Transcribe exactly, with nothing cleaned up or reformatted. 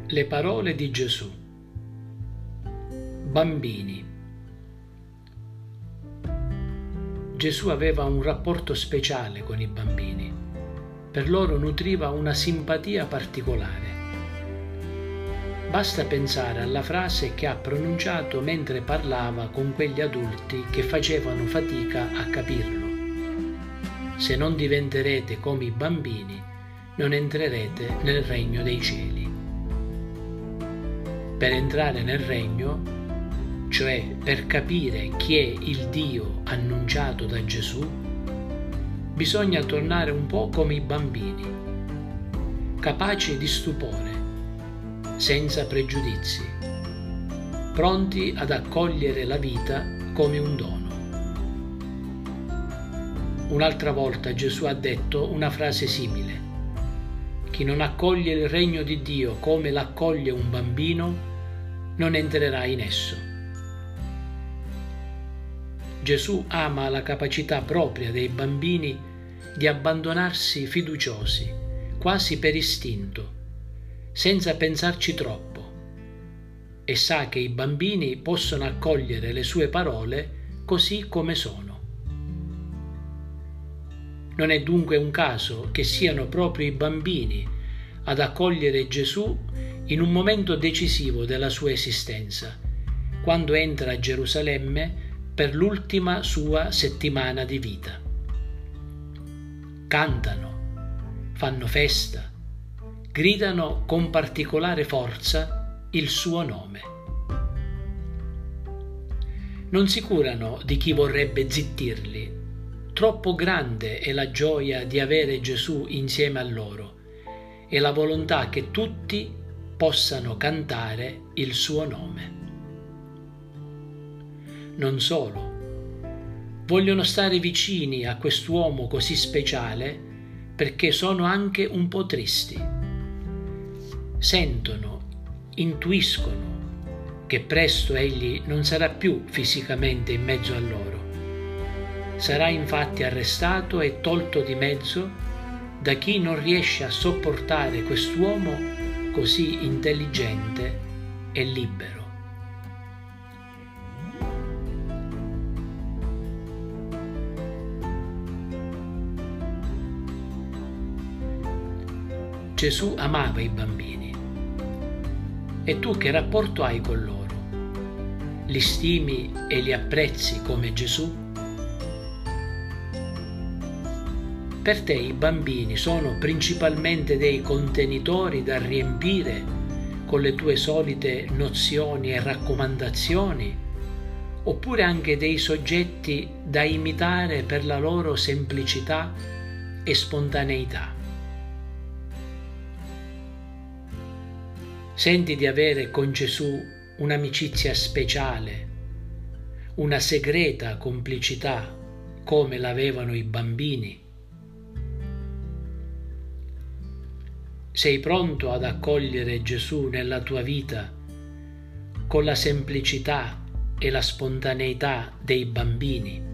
Le parole di Gesù. Bambini. Gesù aveva un rapporto speciale con i bambini. Per loro nutriva una simpatia particolare. Basta pensare alla frase che ha pronunciato mentre parlava con quegli adulti che facevano fatica a capirlo. Se non diventerete come i bambini, non entrerete nel regno dei cieli. Per entrare nel regno, cioè per capire chi è il Dio annunciato da Gesù, bisogna tornare un po' come i bambini, capaci di stupore, senza pregiudizi, pronti ad accogliere la vita come un dono. Un'altra volta Gesù ha detto una frase simile: chi non accoglie il regno di Dio come l'accoglie un bambino, non entrerà in esso. Gesù ama la capacità propria dei bambini di abbandonarsi fiduciosi, quasi per istinto, senza pensarci troppo, e sa che i bambini possono accogliere le sue parole così come sono. Non è dunque un caso che siano proprio i bambini ad accogliere Gesù in un momento decisivo della sua esistenza, quando entra a Gerusalemme per l'ultima sua settimana di vita. Cantano, fanno festa, gridano con particolare forza il suo nome. Non si curano di chi vorrebbe zittirli. Troppo grande è la gioia di avere Gesù insieme a loro e la volontà che tutti possano cantare il suo nome. Non solo, vogliono stare vicini a quest'uomo così speciale perché sono anche un po' tristi. Sentono, intuiscono che presto egli non sarà più fisicamente in mezzo a loro. Sarà infatti arrestato e tolto di mezzo da chi non riesce a sopportare quest'uomo così intelligente e libero. Gesù amava i bambini. E tu che rapporto hai con loro? Li stimi e li apprezzi come Gesù? Per te i bambini sono principalmente dei contenitori da riempire con le tue solite nozioni e raccomandazioni, oppure anche dei soggetti da imitare per la loro semplicità e spontaneità? Senti di avere con Gesù un'amicizia speciale, una segreta complicità come l'avevano i bambini? Sei pronto ad accogliere Gesù nella tua vita con la semplicità e la spontaneità dei bambini?